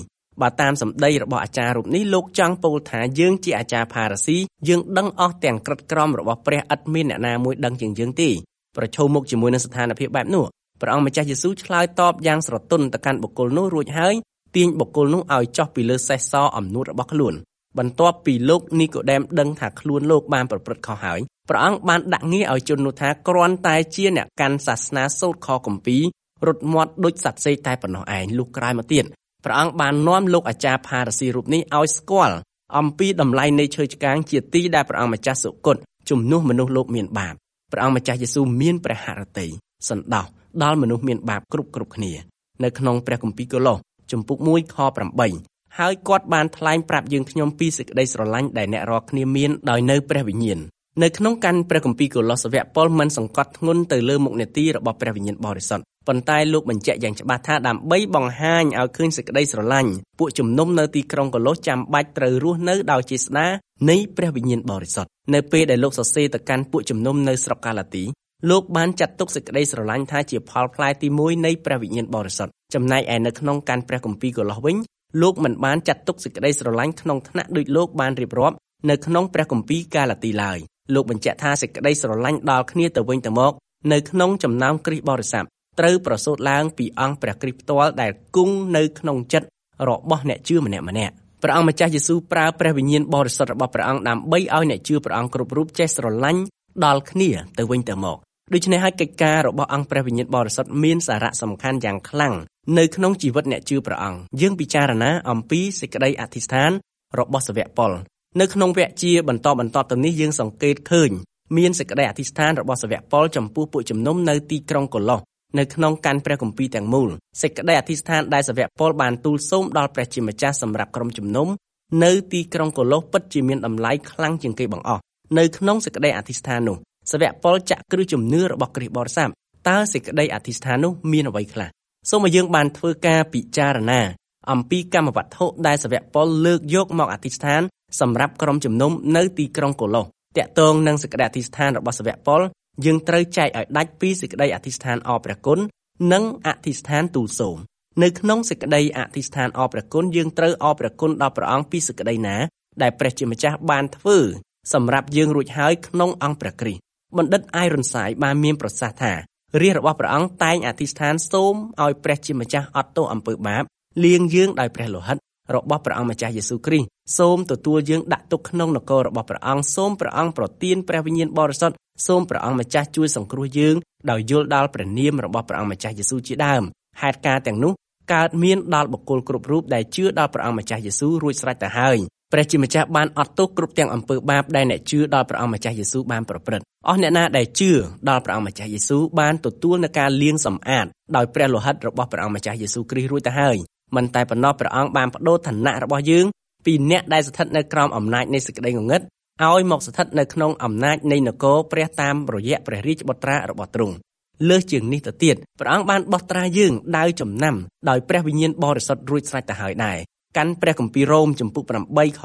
2បើតាមសម្ដីរបស់អាចារ្យរូបនេះលោកចង់ពោលថាយើងជាអាចារ្យផារ៉ាស៊ីយើងដឹងអស់ទាំងក្រិតក្រមរបស់ព្រះឥតមានអ្នកណាមួយដឹងជាងយើងទេប្រឈមមុខជាមួយនឹងស្ថានភាពបែបនោះព្រះអង្គម្ចាស់យេស៊ូវឆ្លើយតបយ៉ាងស្រទន់ទៅកាន់បុគ្គលនោះរួចហើយទាញបុគ្គលនោះឲ្យចុះពីលើសេះសអំនួតរបស់ខ្លួនបន្ទាប់ពីលោកនីកូដេមដឹងថាខ្លួនលោកបានប្រព្រឹត្តខុសហើយព្រះអង្គបានដាក់ងារឲ្យជននោះថាគ្រាន់តែជាអ្នកកាន់សាសនាសូត្រខគម្ពីររត់មាត់ដូចសត្វសេកតែប៉ុណ្ណោះឯងលុះក្រោយមកទៀតព្រះអង្គបាននាំលោកអាចារ្យផារ៉ាស៊ីរូបនេះឲ្យស្គាល់អំពីតម្លៃនៃឈើឆ្កាងជាទីដែលព្រះអង្គម្ចាស់សុគតជំនួសមនុស្សលោកមានបាបព្រះអង្គម្ចាស់យេស៊ូវមានព្រះហឫទ័យសន្តោសដល់មនុស្សមានបាបគ្រប់គ្នានៅក្នុងព្រះគម្ពីរកូឡូសជំពូក1ខ8ហើយគាត់បានថ្លែងប្រាប់យើងខ្ញុំពីសេចក្តីស្រឡាញ់ដែលអ្នករាល់គ្នាមានដោយនៅព្រះវិញ្ញាណនៅក្នុងកាន់ព្រះគម្ពីរកូឡូសសាវកប៉ុលមិនសង្កត់ធ្ងន់ទៅលើមុខនេតិរបស់ព្រះវិញ្ញាណបរិសុទ្ធប៉ុន្តែលោកបញ្ជាក់យ៉ាងច្បាស់ថាដើម្បីបង្ហាញឲ្យឃើញសេចក្តីស្រឡាញ់ពួកជំនុំនៅទីក្រុងកូឡូសចាំបាច់ត្រូវរស់នៅដោយចេស្តានៃព្រះវិញ្ញាណបរិសុទ្ធនៅពេលដែលលោកសរសេរទៅកាន់ពួកជំនុំនៅស្រុកកាឡាទីលោកបានចាត់ទុកសេចក្តីស្រឡាញ់ថាជាផលផ្លែទី1នៃព្រះវិញ្ញាណបរិសុទ្ធចំណែកឯនៅក្នុងកាន់ព្រះគម្ពីរកូឡូសវិញលោកមិនបានចាត់ទុកសេចក្តីស្រឡាញ់ក្នុងថ្នាក់ដូចលោកបានរៀបរាប់នៅក្នុងព្រះគម្ពីរកាឡាទីឡើយលោកបញ្ជាក់ថាសេចក្តីស្រឡាញ់ដល់គ្នាទៅវិញទៅមកនៅក្នុងចំណោមគ្រីស្ទបរិស័ទត្រូវប្រសូតឡើងពីអង្គព្រះគ្រីស្ទផ្ទាល់ដែលគង់នៅក្នុងចិត្តរបស់អ្នកជឿម្នាក់ព្រះអង្គម្ចាស់យេស៊ូវប្រើព្រះវិញ្ញាណបរិសុទ្ធរបស់ព្រះអង្គដើម្បីឲ្យអ្នកជឿព្រះអង្គគ្រប់រូបចេះស្រឡាញ់ដល់គ្នាទៅវិញទៅមកដូច្នេះហើយកិច្ចការរបស់អង្គព្រះវិញ្ញាណបរិសុទ្ធមានសារៈសំខាន់យ៉ាងខ្លាំងនៅក្នុងជីវិតអ្នកជឿព្រះអង្គយើងពិចារណាអំពីសេចក្តីអធិស្ឋានរបស់សាវកប៉ុលនៅក្នុងវគ្គជាបន្តទៅនេះយើងសង្កេតឃើញមានសេចក្តីអធិស្ឋានរបស់សាវកប៉ុលចំពោះពួកជំនុំនៅទីក្រុងកូឡូសនៅក្នុងកាន់ព្រះគម្ពីរទាំងមូលសេចក្តីអធិស្ឋានដែលសាវកប៉ុលបានទូលសូមដល់ព្រះជាម្ចាស់សម្រាប់ក្រុមជំនុំនៅទីក្រុងកូឡូសពិតជាមានតម្លៃខ្លាំងជាងគេបង្អស់នៅក្នុងសេចក្តីអធិស្ឋាននោះសាវកប៉ុលចាក់គ្រឹះជំនឿរបស់គ្រីស្ទបរិស័ទតើសេចក្តីអធិស្ឋាននោះមានអ្វីខ្លះសូមឲ្យយើងបានធ្វើការពិចារណាអំពីកម្មវត្ថុដែលសាវកប៉ុលលើកយកមកអធិស្ឋានសម្រាប់ក្រុមជំនុំនៅទីក្រុងកូឡូសតាក់ទងនឹងសេចក្តីអធិស្ឋានរបស់សាវកប៉ុលយើងត្រូវចែកឲ្យដាច់ពីសេចក្តីអធិស្ឋានអរព្រះគុណនិងអធិស្ឋានទូលសូមនៅក្នុងសេចក្តីអធិស្ឋានអរព្រះគុណយើងត្រូវអរព្រះគុណដល់ព្រះអង្គពីសេចក្តីណាដែលព្រះជាម្ចាស់បានធ្វើសម្រាប់យើងរួចហើយក្នុងអង្គព្រះគ្រីស្ទបណ្ឌិត Ironside បានមានប្រសាសន៍ថារាជរបស់ព្រះអង្គតែងអធិស្ឋានសូមឲ្យព្រះជាម្ចាស់អត់ទោសអំពើបាបលាងយើងដោយព្រះលោហិតរបស់ព្រះអង្គម្ចាស់យេស៊ូវគ្រីស្ទសូមទទួលយើងដាក់ទុកក្នុងនគររបស់ព្រះអង្គសូមព្រះអង្គប្រទានព្រះវិញ្ញាណបរិសុទ្ធសូមព្រះអង្គម្ចាស់ជួយសង្គ្រោះយើងដោយយល់ដល់ព្រះនាមរបស់ព្រះអង្គម្ចាស់យេស៊ូវជាដើមហេតុការណ៍ទាំងនោះកើតមានដល់បុគ្គលគ្រប់រូបដែលជឿដល់ព្រះអង្គម្ចាស់យេស៊ូវរួចស្រេចទៅហើយព្រះជាម្ចាស់បានអត់ទោសគ្រប់ទាំងអំពើបាបដែលអ្នកជឿដល់ព្រះអង្គម្ចាស់យេស៊ូវបានប្រព្រឹត្តអស់អ្នកណាដែលជឿដល់ព្រះអង្គម្ចាស់យេស៊ូវបានទទួលនូវការលាងសម្អាតដោយព្រះលោហិតរបស់ព្រះអង្គម្ចាស់យេស៊ូវគ្រីស្ទរួចទៅហើយមិនតែប៉ុណ្ណោះព្រះអង្គបានបដូរឋានៈរបស់យើងពីអ្នកដែលស្ថិតនៅក្រោមអំណាចនៃសេចក្តីងងឹតឲ្យមកស្ថិតនៅក្នុងអំណាចនៃនគរព្រះតាមរយៈព្រះរាជបុត្រារបស់ទ្រង់លើសជាងនេះទៅទៀតព្រះអង្គបានបោះត្រាយើងដោយចំណាំដោយព្រះវិញ្ញាណបរិសុទ្ធរួចស្រេចទៅហើយដែរកាន់ព្រះគម្ពីររ៉ូមចំពុក8ខ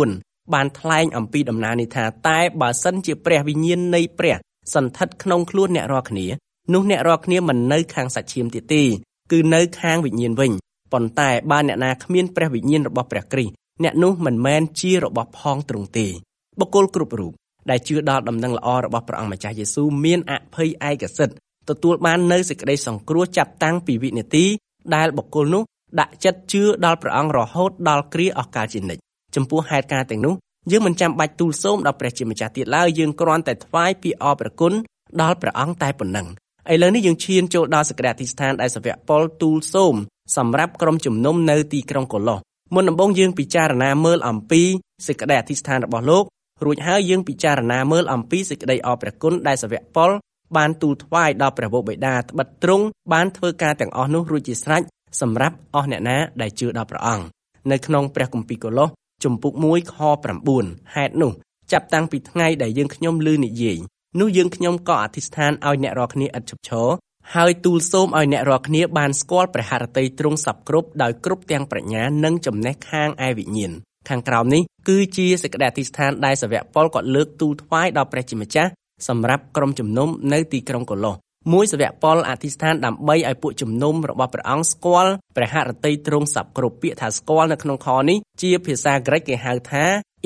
9បានថ្លែងអំពីដំណើរនេះថាតែបើសិនជាព្រះវិញ្ញាណនៃព្រះសន្ធិដ្ឋក្នុងខ្លួនអ្នករាល់គ្នានោះអ្នករាល់គ្នាមិននៅខាងសាច់ឈាមទៀតទេគឺនៅខាងវិញ្ញាណវិញប៉ុន្តែបើអ្នកណាគ្មានព្រះវិញ្ញាណរបស់ព្រះគ្រីស្ទអ្នកនោះមិនមែនជារបស់ផងទ្រង់ទេបុគ្គលគ្រប់រូបដែលជឿដល់ដំណឹងល្អរបស់ព្រះអង្គម្ចាស់យេស៊ូវមានអភ័យឯកសិទ្ធិទទួលបាននូវសេចក្តីសង្គ្រោះចាប់តាំងពីវិនាទីដែលបុគ្គលនោះដាក់ចិត្តជឿដល់ព្រះអង្គរហូតដល់គ្រាអស់កលជានិច្ចចំពោះហេតុការណ៍ទាំងនោះយើងមិនចាំបាច់ទូលសូមដល់ព្រះជាម្ចាស់ទៀតឡើយយើងគ្រាន់តែថ្វាយពីអរព្រះគុណដល់ព្រះអង្គតែប៉ុណ្ណឹងឥឡូវនេះយើងឈានចូលដល់សេចក្តីអធិស្ឋានដែលសាវកប៉ុលទូលសូមសម្រាប់ក្រុមជំនុំនៅទីក្រុងកូឡូសមុនដំបូងយើងពិចារណាមើលអំពីសេចក្តីអធិស្ឋានរបស់លោករួចហើយយើងពិចារណាមើលអំពីសេចក្តីអរព្រះគុណដែលសាវកប៉ុលបានទូលថ្វាយដល់ព្រះវរបិតាត្បិតទ្រង់បានធ្វើការទាំងអស់នោះរួចជាស្រេចសម្រាប់អស់អ្នកណាដែលជឿដល់ព្រះអង្គនៅក្នុងព្រះគម្ពីរកូឡូសជំពូក1ខ9ហេតុនោះចាប់តាំងពីថ្ងៃដែលយើងខ្ញុំឮនិយាយនោះយើងខ្ញុំក៏អធិស្ឋានឲ្យអ្នករាល់គ្នាឥតឈប់ឈរហើយទូលសូមឲ្យអ្នករាល់គ្នាបានស្គាល់ព្រះハរតីទ្រង់សពគ្រប់ដោយគ្រប់ទាំងប្រាជ្ញានិងចំណេះខាងឯវិញ្ញាណខាងក្រោមនេះគឺជាសេចក្តីអធិស្ឋានដែលសាវកប៉ុលក៏លើកទូលថ្វាយដល់ព្រះជាម្ចាស់សម្រាប់ក្រុមជំនុំនៅទីក្រុងកូឡូសមួយសាវកប៉ុលអធិស្ឋានដើម្បីឲ្យពួកជំនុំរបស់ព្រះអង្គស្គាល់ព្រះハរតីទ្រង់សពគ្រប់ពាក្យថាស្គាល់នៅក្នុងខនេះជាភាសាក្រិកគេហៅថា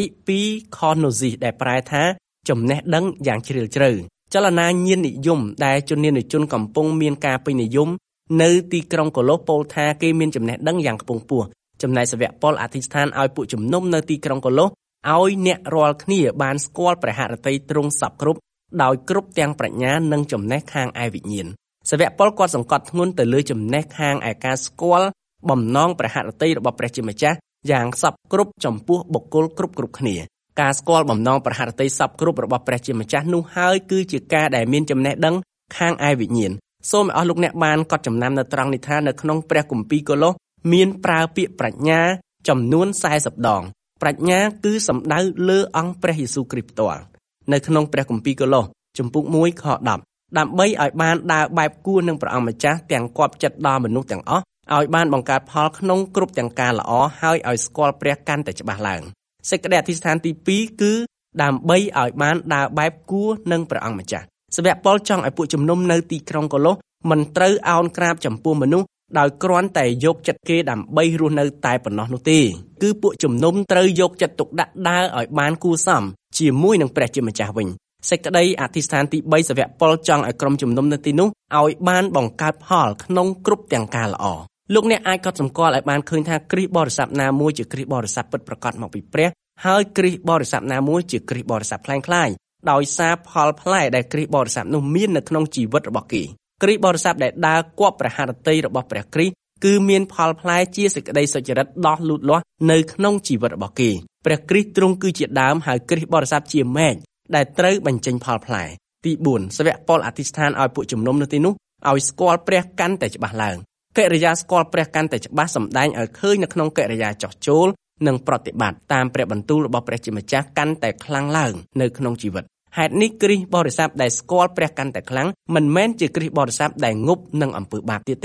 Epikonosisដែលប្រែថាចំណេះដឹងយ៉ាងជ្រាលជ្រៅចលនាញាណនិយមដែលជននានាជនកំពុងមានការពេញនិយមនៅទីក្រុងកូឡូសពោលថាគេមានចំណេះដឹងយ៉ាងខ្ពង់ខ្ពស់ចំណែកសាវកប៉ុលអធិស្ឋានឲ្យពួកជំនុំនៅទីក្រុងកូឡូសឲ្យអ្នករាល់គ្នាបានស្គាល់ព្រះハរតីទ្រង់សពគ្រប់ដោយគ្រប់ទាំងប្រាជ្ញានិងចំណេះខាងឯវិញ្ញាណសាវកប៉ុលគាត់សង្កត់ធ្ងន់ទៅលើចំណេះខាងឯការស្គាល់បំណងព្រះハរតីរបស់ព្រះជាម្ចាស់យ៉ាងសពគ្រប់ចំពោះបុគ្គលគ្រប់គ្នាការស្គាល់បំណងព្រះハរតីសពគ្រប់របស់ព្រះជាម្ចាស់នោះហើយគឺជាការដែលមានចំណេះដឹងខាងឯវិញ្ញាណសូមឲ្យអស់លោកអ្នកបានកត់ចំណាំនៅត្រង់នេះថានៅក្នុងព្រះគម្ពីរកូឡូសមានប្រើពាក្យប្រាជ្ញាចំនួន40ដងប្រាជ្ញាគឺសំដៅលើអង្គព្រះយេស៊ូវគ្រីស្ទផ្ទាល់នៅក្នុងព្រះគម្ពីរកូឡូសជំពូក1ខ10ដើម្បីឲ្យបានដើរបែបគួរនឹងព្រះអង្គម្ចាស់ទាំងគាប់ចិត្តដល់មនុស្សទាំងអស់ឲ្យបានបង្កើតផលក្នុងគ្រប់ទាំងការល្អហើយឲ្យស្គាល់ព្រះកាន់តែច្បាស់ឡើងសេចក្តីអធិស្ឋានទី2គឺដើម្បីឲ្យបានដើរបែបគួរនឹងព្រះអង្គម្ចាស់សាវកប៉ុលចង់ឲ្យពួកជំនុំនៅទីក្រុងកូឡូសមិនត្រូវអោនក្រាបចំពោះមនុស្សដោយគ្រាន់តែយកចិត្តគេដើម្បីរស់នៅតែប៉ុណ្ណោះនោះទេគឺពួកជំនុំត្រូវយកចិត្តទុកដាក់ដើរឲ្យបានគួរសមជាមួយនឹងព្រះជាម្ចាស់វិញសេចក្តីអធិស្ឋានទី3សាវកប៉ុលចង់ឲ្យក្រុមជំនុំនៅទីនោះឲ្យបានបង្កើតផលក្នុងគ្រប់ទាំងការល្អលោកអ្នកអាចកត់សម្គាល់ឲ្យបានឃើញថាគ្រីស្ទបរិស័ទណាមួយជាគ្រីស្ទបរិស័ទពិតប្រាកដមកពីព្រះហើយគ្រីស្ទបរិស័ទណាមួយជាគ្រីស្ទបរិស័ទคล้ายៗដោយសារផលផ្លែដែលគ្រីស្ទបរិស័ទនោះមាននៅក្នុងជីវិតរបស់គេគ្រីស្ទបរិស័ទដែលដើរគប់ព្រះハរតីរបស់ព្រះគ្រីស្ទគឺមានផលផ្លែជាសេចក្តីសុចរិតដោះលូតលាស់នៅក្នុងជីវិតរបស់គេព្រះគ្រីស្ទទ្រង់គឺជាដើមហើយគ្រីស្ទបរិស័ទជាមែកដែលត្រូវបញ្ចេញផលផ្លែទី4សាវកប៉ុលអធិស្ឋានឲ្យពួកជំនុំនៅទីនោះឲ្យស្គាល់ព្រះកាន់តែច្បាស់ឡើងកិរិយាស្គាល់ព្រះកាន់តែច្បាស់សម្ដែងឲ្យឃើញនៅក្នុងកិរិយាចោះចូលនិងប្រតិបត្តិតាមព្រះបន្ទូលរបស់ព្រះជាម្ចាស់កាន់តែខ្លាំងឡើងនៅក្នុងជីវិតហេតុនេះគ្រីស្ទបរិស័ទដែលស្គាល់ព្រះកាន់តែខ្លាំងមិនមែនជាគ្រីស្ទបរិស័ទដែលងប់នឹងអំពើបាបទៀតទេ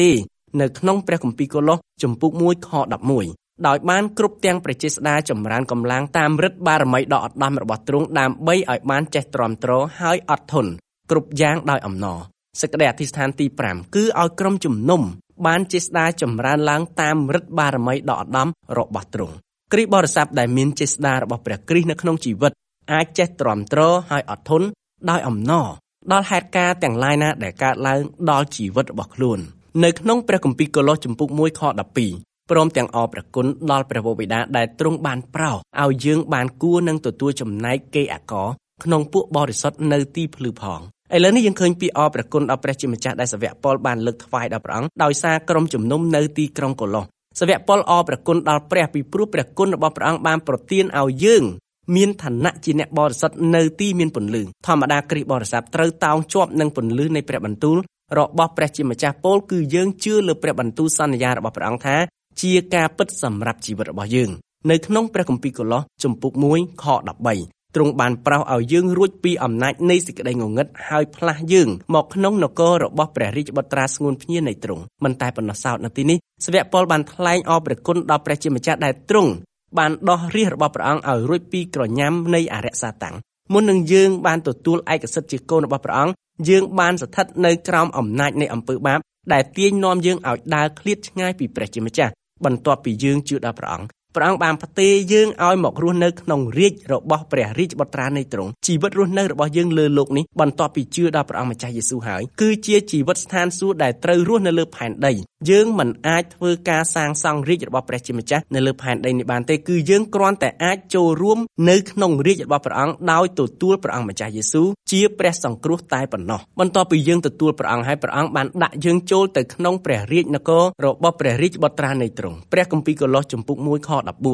នៅក្នុងព្រះគម្ពីរកូឡូសជំពូក1ខ11ដោយបានគ្រប់ទាំងព្រះចេស្តាចម្រើនកម្លាំងតាមឫទ្ធិបារមីដ៏ឧត្តមរបស់ទ្រង់ដើម្បីឲ្យបានចេះទ្រាំទ្រហើយអត់ធន់គ្រប់យ៉ាងដោយអំណរសេចក្តីអធិស្ឋានទី5គឺឲ្យក្រុមជំនុំបានចេស្តាចម្រើនឡើងតាមឫទ្ធិបារមីដ៏ឧត្តមរបស់ទ្រង់គ្រីស្ទបរិស័ទដែលមានចេស្តារបស់ព្រះគ្រីស្ទនៅក្នុងជីវិតអាចចេះទ្រាំទ្រហើយអត់ធន់ដោយអំណរដល់ហេតុការណ៍ទាំងឡាយណាដែលកើតឡើងដល់ជីវិតរបស់ខ្លួននៅក្នុងព្រះគម្ពីរកូឡូសជំពូក1ខ12ព្រមទាំងអរព្រះគុណដល់ព្រះវរបិតាដែលទ្រង់បានប្រោសឲ្យយើងបានគួរនឹងទទួលចំណែកគេអកលក្នុងពួកបរិសុទ្ធនៅទីភ្លឺផងឥឡូវនេះយើងឃើញពីអរព្រះគុណដល់ព្រះជាម្ចាស់ដែលសាវកប៉ុលបានលើកថ្វាយដល់ព្រះអង្គដោយសារក្រុមជំនុំនៅទីក្រុងកូឡូសសាវកប៉ុលអរព្រះគុណដល់ព្រះពីព្រោះព្រះគុណរបស់ព្រះអង្គបានប្រទានឲ្យយើងមានឋានៈជាអ្នកបរិសុទ្ធនៅទីមានពន្លឺធម្មតាគ្រីស្ទបរិស័ទត្រូវតោងជាប់នឹងពន្លឺនៃព្រះបន្ទូលរបស់ព្រះជាម្ចាស់ពោលគឺយើងជឿលើព្រះបន្ទូលសន្យារបស់ព្រះអង្គថាជាការពិតសម្រាប់ជីវិតរបស់យើងនៅក្នុងព្រះគម្ពីរកូឡូសជំពូក1ខ13ទ្រង់បានប្រោសឲ្យយើងរួចពីអំណាចនៃសេចក្តីងងឹតហើយផ្លាស់យើងមកក្នុងនគររបស់ព្រះរាជបុត្រាស្ងួនភ្ញានៃទ្រង់មិនតែប៉ុណ្ណោះសោតនៅទីនេះសាវកប៉ុលបានថ្លែងអរព្រះគុណដល់ព្រះជាម្ចាស់ដែលទ្រង់បានដោះរាសរបស់ព្រះអង្គឲ្យរួចពីក្រញាំនៃអរិយសាតាំងមុននឹងយើងបានទទួលឯកសិទ្ធិជាកូនរបស់ព្រះអង្គយើងបានស្ថិតនៅក្រោមអំណាចនៃអំពើបាបដែលទាញនាំយើងឲ្យដើរឃ្លាតឆ្ងាយពីព្រះជាម្ចាស់បន្ទាប់ពីយើងជឿដល់ព្រះអង្គបានផ្ទេរយើងឲ្យមករស់នៅក្នុងរាជរបស់ព្រះរាជបុត្រានៃទ្រង់ជីវិតរស់នៅរបស់យើងលើโลกនេះបន្ទាប់ពីជឿដល់ព្រះអង្គម្ចាស់យេស៊ូវហើយគឺជាជីវិតស្ថានសួគ៌ដែលត្រូវរស់នៅលើផែនដីយើងមិនអាចធ្វើការសាងសង់រាជរបស់ព្រះជាម្ចាស់នៅលើផែនដីនេះបានទេគឺយើងគ្រាន់តែអាចចូលរួមនៅក្នុងរាជរបស់ព្រះអង្គដោយទទួលព្រះអង្គម្ចាស់យេស៊ូវជាព្រះសង្គ្រោះតែប៉ុណ្ណោះបន្ទាប់ពីយើងទទួលព្រះអង្គហើយព្រះអង្គបានដាក់យើងចូលទៅក្នុងព្រះរាជនគររបស់ព្រះរាជបុត្រានៃទ្រង់ព្រះគម្ពីរកូឡូសជំពូក1ខ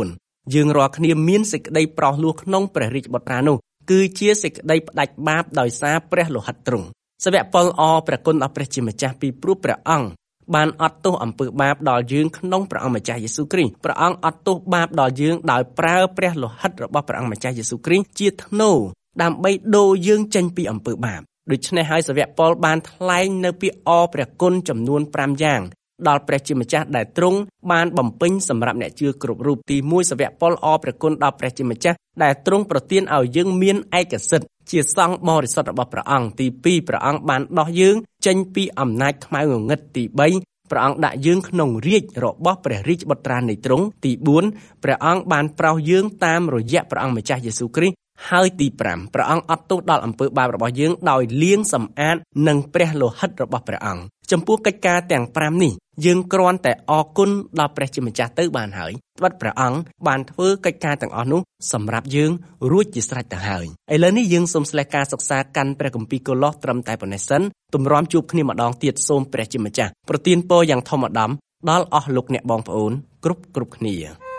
14យើងរាល់គ្នាមានសេចក្តីប្រោសលោះក្នុងព្រះរាជបុត្រានោះគឺជាសេចក្តីផ្ដាច់បាបដោយសារព្រះលោហិតទ្រង់សាវកប៉ុលអរព្រះគុណដល់ព្រះជាម្ចាស់ពីព្រោះព្រះអង្គបានអត់ទោសអំពើបាបដល់យើងក្នុងព្រះអង្គម្ចាស់យេស៊ូវគ្រីស្ទព្រះអង្គអត់ទោសបាបដល់យើងដោយប្រើព្រះលោហិតរបស់ព្រះអង្គម្ចាស់យេស៊ូវគ្រីស្ទជាធ្នូដើម្បីដូរយើងចេញពីអំពើបាបដូច្នេះហើយសាវកប៉ុលបានថ្លែងនៅពាក្យអរព្រះគុណចំនួន5យ៉ាងដល់ព្រះជាម្ចាស់ដែលទ្រង់បានបំពេញសម្រាប់អ្នកជឿគ្រប់រូបទី1សាវកប៉ុលអរព្រះគុណដល់ព្រះជាម្ចាស់ដែលទ្រង់ប្រទានឲ្យយើងមានឯកសិទ្ធិជាសង្ឃបរិសុទ្ធរបស់ព្រះអង្គទី2ព្រះអង្គបានដោះយើងចេញពីអំណាចខ្មៅងងឹតទី3ព្រះអង្គដាក់យើងក្នុងរាជរបស់ព្រះរាជបុត្រានៃទ្រង់ទី4ព្រះអង្គបានប្រោសយើងតាមរយៈព្រះអង្គម្ចាស់យេស៊ូវគ្រីស្ទហើយទី5ព្រះអង្គអត់ទោសដល់អំពើបាបរបស់យើងដោយលាងសម្អាតនឹងព្រះលោហិតរបស់ព្រះអង្គចំពោះកិច្ចការទាំង5នេះយើងគ្រាន់តែអរគុណដល់ព្រះជាម្ចាស់ទៅបានហើយត្បិតព្រះអង្គបានធ្វើកិច្ចការទាំងអស់នោះសម្រាប់យើងរួចជាស្រេចទៅហើយឥឡូវនេះយើងសូមស្លេះការសិក្សាកាន់ព្រះគម្ពីរកូឡូសត្រឹមតែប៉ុណ្ណេះសិនទម្រាំជួបគ្នាម្ដងទៀតសូមព្រះជាម្ចាស់ប្រទានពរយ៉ាងធម្មតាដល់អស់លោកអ្នកបងប្អូនគ្រប់គ្នា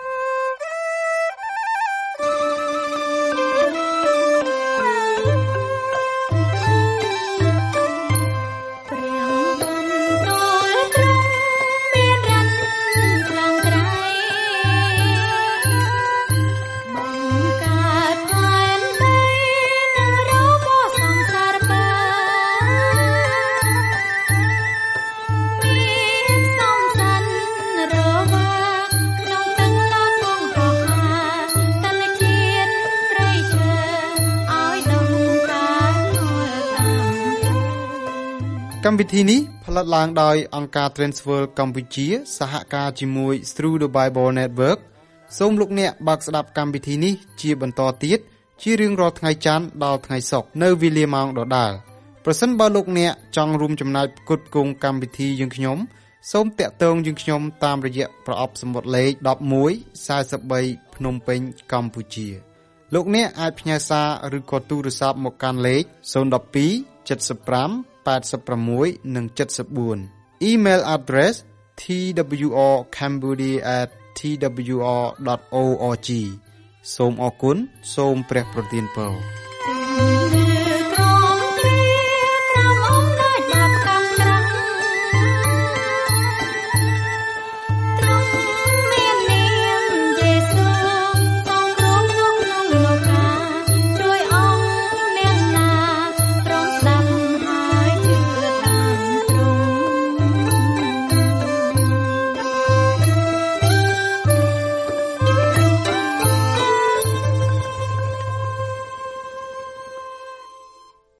កម្មវិធីនេះផលិតឡើងដោយអង្គការ Transworld កម្ពុជាសហការជាមួយ Through the Bible Network សូមលោកអ្នកបើកស្ដាប់កម្មវិធីនេះជាបន្តទៀតជារៀងរាល់ថ្ងៃច័ន្ទដល់ថ្ងៃសុក្រនៅវេលាម៉ោងដដែលប្រសិនបើលោកអ្នកចង់រួមចំណែកផ្គត់ផ្គង់កម្មវិធីយើងខ្ញុំសូមតាក់ទងយើងខ្ញុំតាមរយៈប្រអប់សំបុត្រលេខ1143ភ្នំពេញកម្ពុជាលោកអ្នកអាចផ្ញើសារឬក៏ទូរស័ព្ទមកកាន់លេខ012 75 86 និង 74 Email address twrcambodia@twr.org សូមអរគុណសូមព្រះប្រទានពរ